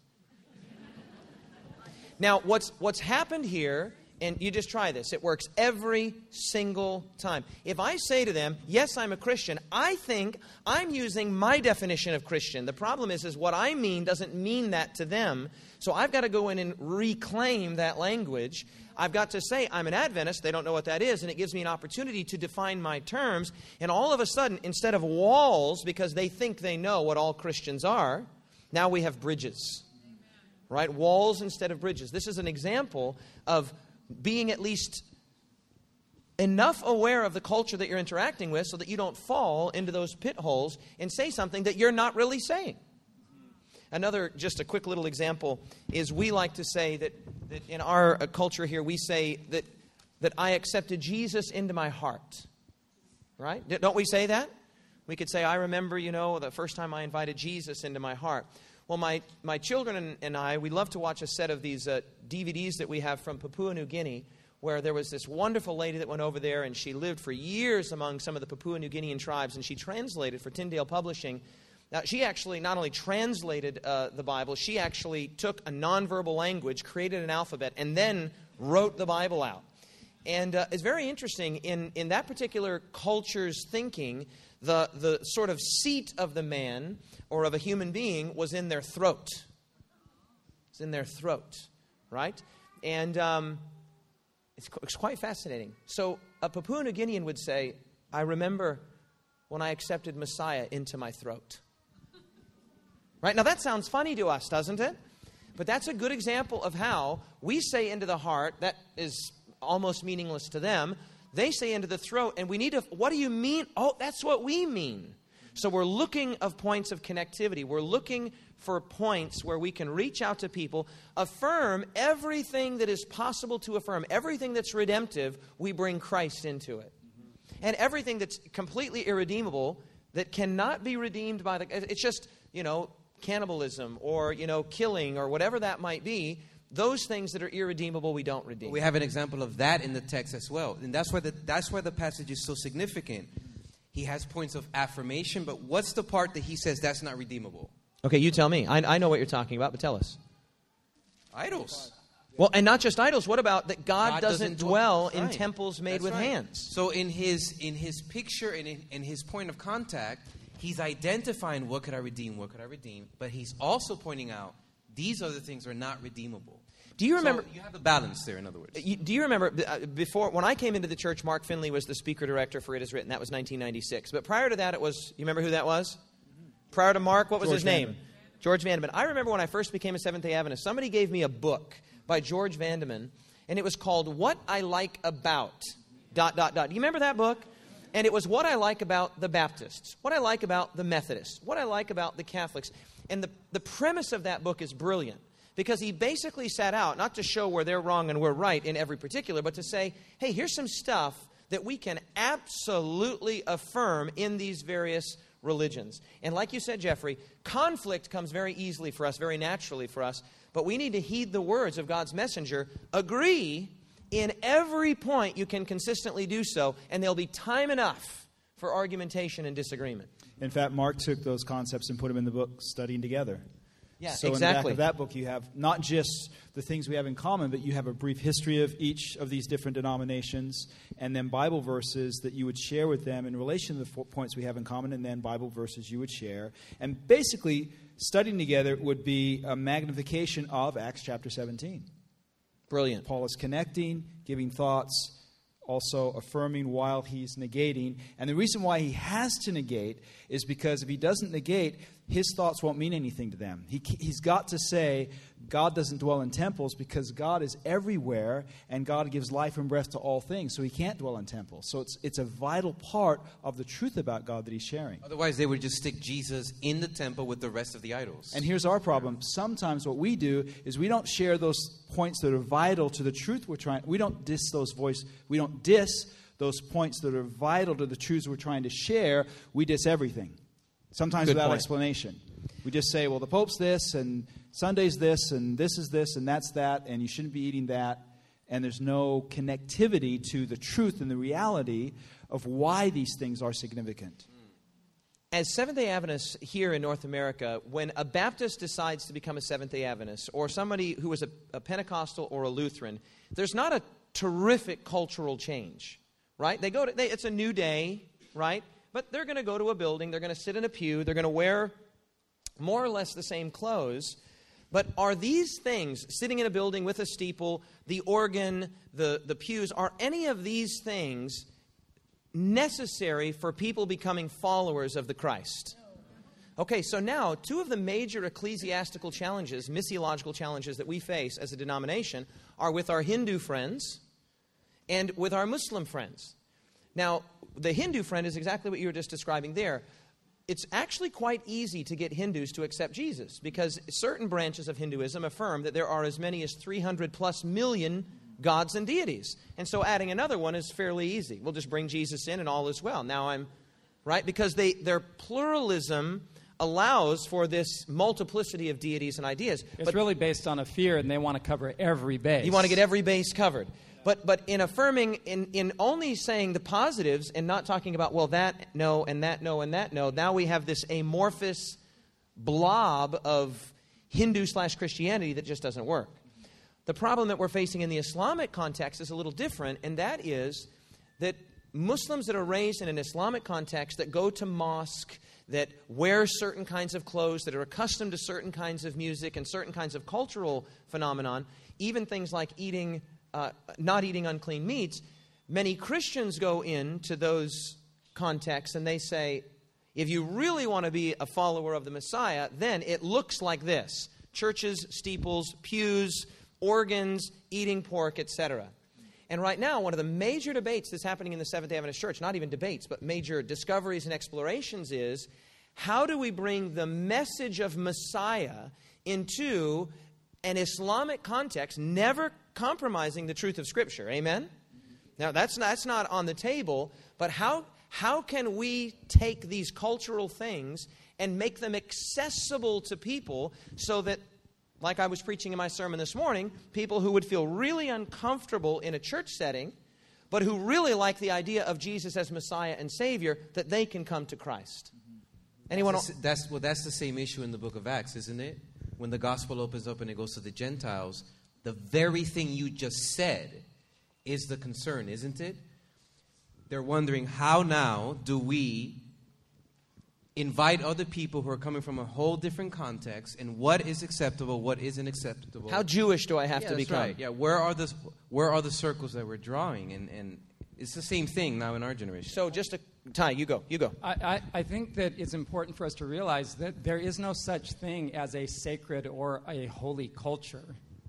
Now, what's happened here, and you just try this, it works every single time. If I say to them, "Yes, I'm a Christian," I think I'm using my definition of Christian. The problem is what I mean doesn't mean that to them. So I've got to go in and reclaim that language. I've got to say, "I'm an Adventist." They don't know what that is, and it gives me an opportunity to define my terms. And all of a sudden, instead of walls, because they think they know what all Christians are, now we have bridges. Right? Walls instead of bridges. This is an example of being at least enough aware of the culture that you're interacting with so that you don't fall into those pit holes and say something that you're not really saying. Another, just a quick little example, is we like to say that in our culture here, we say that I accepted Jesus into my heart. Right? Don't we say that? We could say, "I remember, the first time I invited Jesus into my heart." Well, my children and I, we love to watch a set of these DVDs that we have from Papua New Guinea, where there was this wonderful lady that went over there, and she lived for years among some of the Papua New Guinean tribes, and she translated for Tyndale Publishing. Now, she actually not only translated the Bible, she actually took a nonverbal language, created an alphabet, and then wrote the Bible out. And it's very interesting. In that particular culture's thinking, the sort of seat of the man or of a human being was in their throat. It's in their throat, right? And it's quite fascinating. So a Papua New Guinean would say, I remember when I accepted Messiah into my throat. Right? Now that sounds funny to us, doesn't it? But that's a good example of how we say into the heart, that is almost meaningless to them. They say into the throat, and we need to, what do you mean? Oh, that's what we mean. So we're looking of points of connectivity. We're looking for points where we can reach out to people, affirm everything that is possible to affirm, everything that's redemptive, we bring Christ into it. And everything that's completely irredeemable, that cannot be redeemed by it's just, cannibalism or, killing or whatever that might be, those things that are irredeemable, we don't redeem. We have an example of that in the text as well. And that's why the passage is so significant. He has points of affirmation, but what's the part that he says that's not redeemable? Okay, you tell me. I know what you're talking about, but tell us. Idols. Well, and not just idols. What about that God doesn't dwell in right. temples made That's with right. hands? So in his picture and in his point of contact, he's identifying what could I redeem, but he's also pointing out these other things are not redeemable. Do you remember? So you have a balance there, in other words. Do you remember before, when I came into the church, Mark Finley was the speaker director for It Is Written. That was 1996. But prior to that, you remember who that was? Prior to Mark, what was his name? George Vandeman. I remember when I first became a Seventh-day Adventist, somebody gave me a book by George Vandeman, and it was called What I Like About ... Do you remember that book? And it was what I like about the Baptists, what I like about the Methodists, what I like about the Catholics. And the premise of that book is brilliant, because he basically set out, not to show where they're wrong and we're right in every particular, but to say, hey, here's some stuff that we can absolutely affirm in these various religions. And like you said, Jeffrey, conflict comes very easily for us, very naturally for us, but we need to heed the words of God's messenger. Agree in every point you can consistently do so, and there'll be time enough for argumentation and disagreement. In fact, Mark took those concepts and put them in the book, Studying Together. Yeah, so exactly. in the back of that book, you have not just the things we have in common, but you have a brief history of each of these different denominations, and then Bible verses that you would share with them in relation to the points we have in common, and then Bible verses you would share. And basically, Studying Together would be a magnification of Acts chapter 17. Brilliant. Paul is connecting, giving thoughts, also affirming while he's negating. And the reason why he has to negate is because if he doesn't negate, his thoughts won't mean anything to them. He's got to say God doesn't dwell in temples because God is everywhere and God gives life and breath to all things. So he can't dwell in temples. So it's a vital part of the truth about God that he's sharing. Otherwise, they would just stick Jesus in the temple with the rest of the idols. And here's our problem. Sometimes what we do is we don't share those points that are vital to the truth we're trying. We don't diss those points that are vital to the truths we're trying to share. We diss everything. Sometimes Good without point. explanation. We just say, well, the Pope's this, and Sunday's this, and this is this, and that's that, and you shouldn't be eating that. And there's no connectivity to the truth and the reality of why these things are significant. As Seventh-day Adventists here in North America, when a Baptist decides to become a Seventh-day Adventist, or somebody who is a Pentecostal or a Lutheran, there's not a terrific cultural change, right? It's a new day, right? But they're going to go to a building, they're going to sit in a pew, they're going to wear more or less the same clothes. But are these things, sitting in a building with a steeple, the organ, the pews, are any of these things necessary for people becoming followers of the Christ? Okay, so now two of the major ecclesiastical challenges, missiological challenges that we face as a denomination are with our Hindu friends and with our Muslim friends. Now, the Hindu friend is exactly what you were just describing there. It's actually quite easy to get Hindus to accept Jesus because certain branches of Hinduism affirm that there are as many as 300 plus million gods and deities. And so adding another one is fairly easy. We'll just bring Jesus in and all is well. Now right? Because their pluralism allows for this multiplicity of deities and ideas. It's really based on a fear, and they want to cover every base. You want to get every base covered. But in affirming, in only saying the positives and not talking about, well, that no, and that no, and that no, now we have this amorphous blob of Hindu/Christianity that just doesn't work. The problem that we're facing in the Islamic context is a little different, and that is that Muslims that are raised in an Islamic context, that go to mosque, that wear certain kinds of clothes, that are accustomed to certain kinds of music and certain kinds of cultural phenomenon, even things like not eating unclean meats, many Christians go into those contexts and they say, if you really want to be a follower of the Messiah, then it looks like this. Churches, steeples, pews, organs, eating pork, etc. And right now, one of the major debates that's happening in the Seventh-day Adventist Church, not even debates, but major discoveries and explorations is, how do we bring the message of Messiah into an Islamic context, never compromising the truth of Scripture? Amen? Now, that's not on the table, but how can we take these cultural things and make them accessible to people so that, like I was preaching in my sermon this morning, people who would feel really uncomfortable in a church setting, but who really like the idea of Jesus as Messiah and Savior, that they can come to Christ. Anyone else? That's the same issue in the book of Acts, isn't it? When the gospel opens up and it goes to the Gentiles, the very thing you just said is the concern, isn't it? They're wondering, how now do we invite other people who are coming from a whole different context, and what is acceptable, what isn't acceptable? How Jewish do I have to become? Right. Yeah, where are the circles that we're drawing? And it's the same thing now in our generation. So Ty, you go. I think that it's important for us to realize that there is no such thing as a sacred or a holy culture.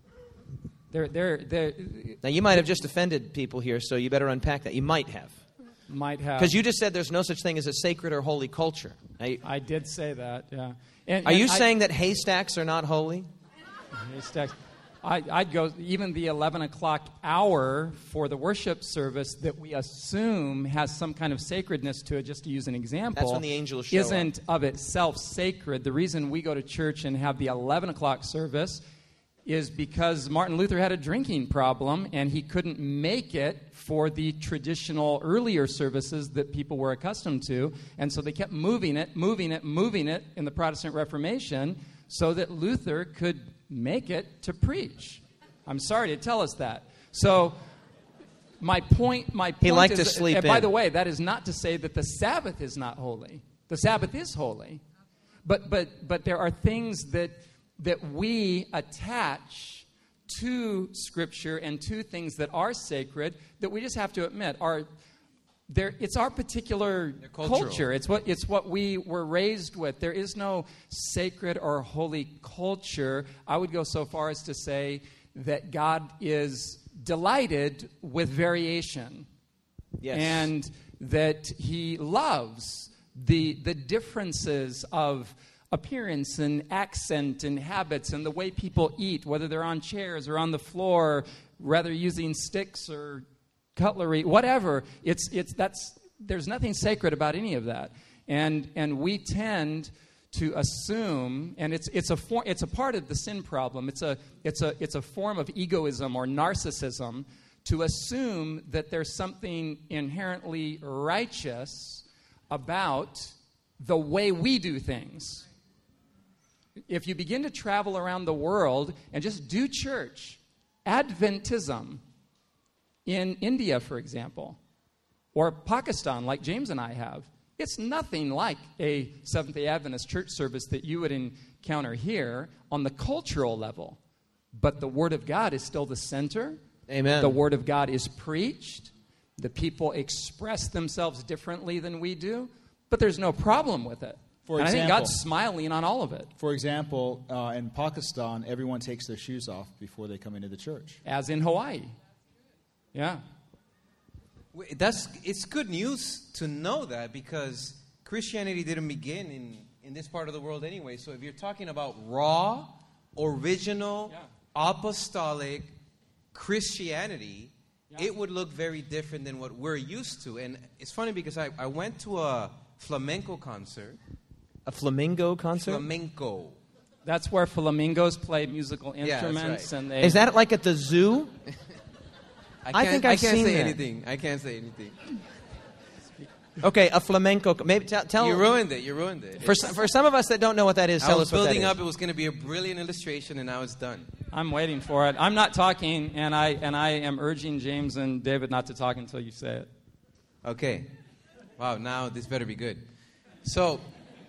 Now, you might have just offended people here, so you better unpack that. You might have. Might have. Because you just said there's no such thing as a sacred or holy culture. I did say that, yeah. Are you saying that haystacks are not holy? Haystacks. I'd go even the 11 o'clock hour for the worship service that we assume has some kind of sacredness to it, just to use an example. That's when the angels show isn't of itself sacred. The reason we go to church and have the 11 o'clock service is because Martin Luther had a drinking problem and he couldn't make it for the traditional earlier services that people were accustomed to. And so they kept moving it in the Protestant Reformation so that Luther could make it to preach. I'm sorry to tell us that. So my point he liked is, to sleep and by the way, that is not to say that the Sabbath is not holy. The Sabbath is holy. But there are things that we attach to Scripture and to things that are sacred that we just have to admit it's our particular culture. It's what we were raised with. There is no sacred or holy culture. I would go so far as to say that God is delighted with variation. Yes. And that He loves the differences of appearance and accent and habits and the way people eat, whether they're on chairs or on the floor, rather using sticks or cutlery, whatever. There's nothing sacred about any of that, and we tend to assume, and it's a part of the sin problem. It's a form of egoism or narcissism to assume that there's something inherently righteous about the way we do things. If you begin to travel around the world and just do church, Adventism in India, for example, or Pakistan, like James and I have, it's nothing like a Seventh-day Adventist church service that you would encounter here on the cultural level. But the Word of God is still the center. Amen. The Word of God is preached. The people express themselves differently than we do, but there's no problem with it. I think God's smiling on all of it. For example, in Pakistan, everyone takes their shoes off before they come into the church. As in Hawaii. Yeah. It's good news to know that, because Christianity didn't begin in this part of the world anyway. So if you're talking about raw, original, apostolic Christianity, it would look very different than what we're used to. And it's funny because I went to a flamenco concert. A flamingo concert? Flamenco. That's where flamingos play musical instruments. Right. And they... Is that like at the zoo? I think I've seen that. I can't say anything. Okay, a flamenco. Maybe tell. You ruined it. For some of us that don't know what that is, tell us what that is. I was building up. It was going to be a brilliant illustration, and now it's done. I'm waiting for it. I'm not talking, and I am urging James and David not to talk until you say it. Okay. Wow. Now this better be good. So,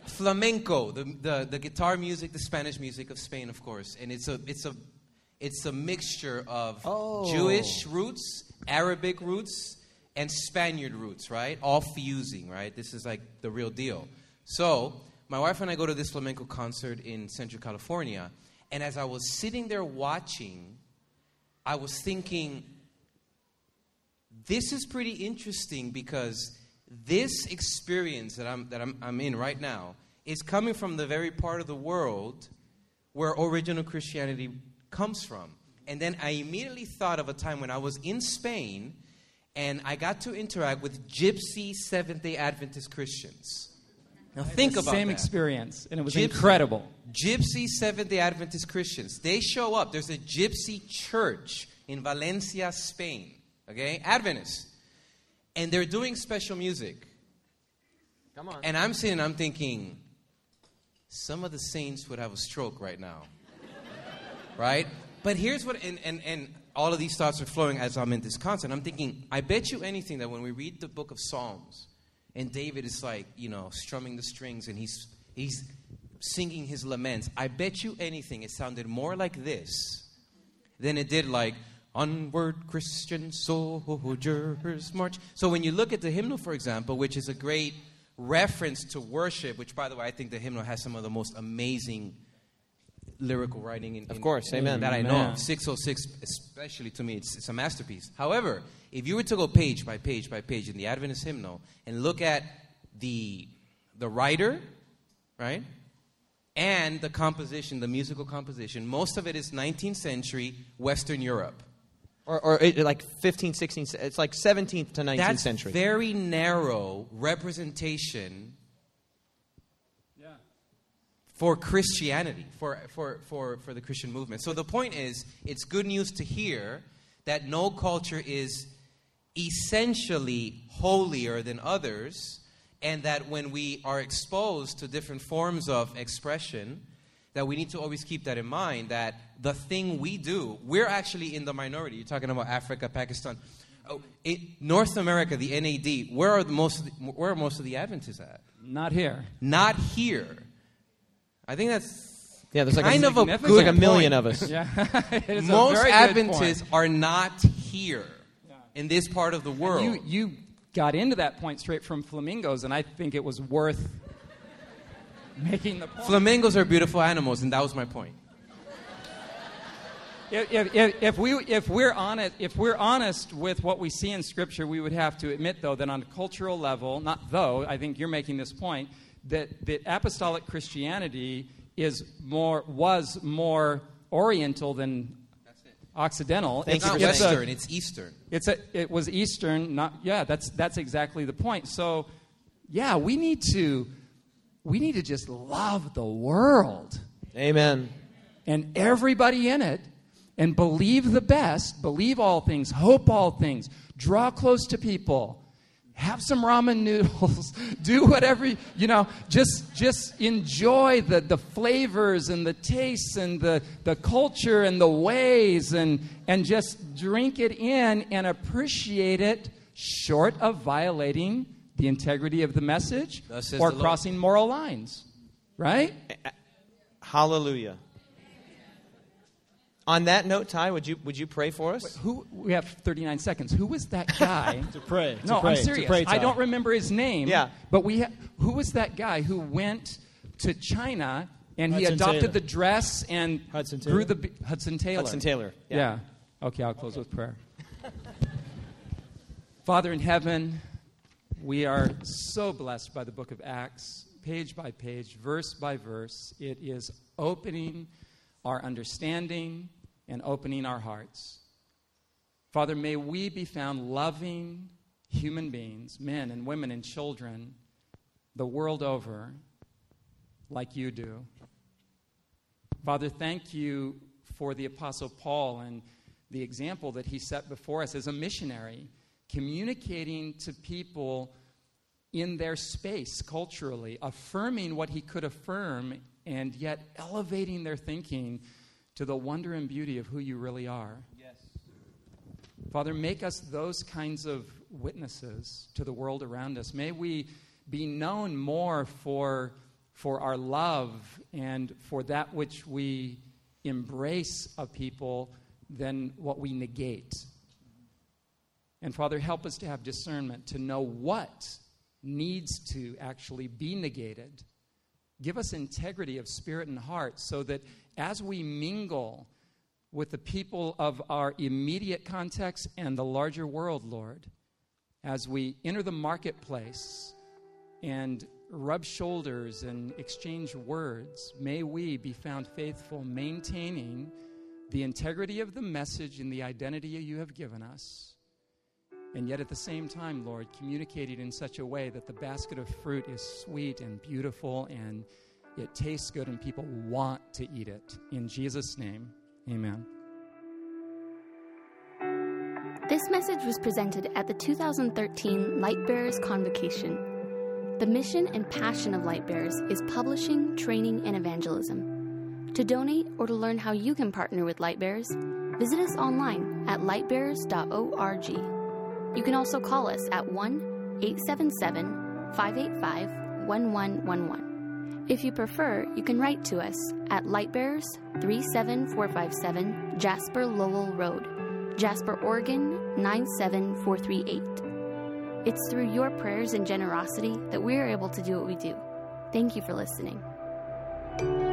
Flamenco, the guitar music, the Spanish music of Spain, of course, and it's a mixture of Jewish roots, Arabic roots, and Spaniard roots, right? All fusing, right? This is like the real deal. So my wife and I go to this flamenco concert in Central California, and as I was sitting there watching, I was thinking, this is pretty interesting because this experience that I'm in right now is coming from the very part of the world where original Christianity comes from. And then I immediately thought of a time when I was in Spain and I got to interact with Gypsy Seventh-day Adventist Christians. Now think about that. Same experience, and it was incredible. Gypsy Seventh-day Adventist Christians. They show up. There's a Gypsy church in Valencia, Spain. Okay? Adventist. And they're doing special music. Come on. And I'm sitting, I'm thinking, some of the saints would have a stroke right now. Right? But here's what, and all of these thoughts are flowing as I'm in this concert. I'm thinking, I bet you anything that when we read the book of Psalms, and David is like, strumming the strings, and he's singing his laments, I bet you anything it sounded more like this than it did like, onward Christian soldiers march. So when you look at the hymnal, for example, which is a great reference to worship, which, by the way, I think the hymnal has some of the most amazing lyrical writing of course, amen. that I know of. 606, especially to me, it's a masterpiece. However, if you were to go page by page by page in the Adventist hymnal and look at the writer, right, and the composition, the musical composition, most of it is 19th century Western Europe. Or like 15th, 16th, it's like 17th to 19th century. That's very narrow representation for Christianity, for the Christian movement. So the point is, it's good news to hear that no culture is essentially holier than others, and that when we are exposed to different forms of expression, that we need to always keep that in mind, that the thing we do, we're actually in the minority. You're talking about Africa, Pakistan. North America, the NAD, where are most of the Adventists at? Not here. Not here. I think that's there's like kind of a good good like a million point. of us. Yeah. It's most a very Adventists good point. are not here in this part of the world. You got into that point straight from flamingos, and I think it was worth making the point. Flamingos are beautiful animals, and that was my point. If we're honest with what we see in Scripture, we would have to admit, though, that on a cultural level, I think you're making this point, that apostolic Christianity was more Oriental than Occidental. Thank you for Western. It's Eastern. It was Eastern. That's exactly the point. So, we need to just love the world. Amen. And everybody in it, and believe the best, believe all things, hope all things, draw close to people, have some ramen noodles, do whatever, just enjoy the flavors and the tastes and the culture and the ways, and just drink it in and appreciate it, short of violating the integrity of the message or crossing moral lines. Right? Hallelujah. On that note, Ty, would you pray for us? We have 39 seconds. Who was that guy? To pray. I'm serious. I don't remember his name. Yeah. But who was that guy who went to China and he Hudson adopted Taylor. the dress and Hudson grew Taylor. Hudson Taylor. Hudson Taylor. Yeah. Okay, I'll close with prayer. Father in heaven, we are so blessed by the book of Acts, page by page, verse by verse. It is opening our understanding and opening our hearts. Father, may we be found loving human beings, men and women and children, the world over, like you do. Father, thank you for the Apostle Paul and the example that he set before us as a missionary, communicating to people in their space culturally, affirming what he could affirm, and yet elevating their thinking to the wonder and beauty of who you really are. Yes. Father, make us those kinds of witnesses to the world around us. May we be known more for for our love and for that which we embrace of people than what we negate. And Father, help us to have discernment to know what needs to actually be negated. Give us integrity of spirit and heart so that as we mingle with the people of our immediate context and the larger world, Lord, as we enter the marketplace and rub shoulders and exchange words, may we be found faithful, maintaining the integrity of the message and the identity you have given us, and yet at the same time, Lord, communicating in such a way that the basket of fruit is sweet and beautiful and it tastes good and people want to eat it. In Jesus' name, amen. This message was presented at the 2013 Lightbearers Convocation. The mission and passion of Lightbearers is publishing, training, and evangelism. To donate or to learn how you can partner with Lightbearers, visit us online at lightbearers.org. You can also call us at 1-877-585-1111. If you prefer, you can write to us at Lightbearers, 37457 Jasper Lowell Road, Jasper, Oregon, 97438. It's through your prayers and generosity that we are able to do what we do. Thank you for listening.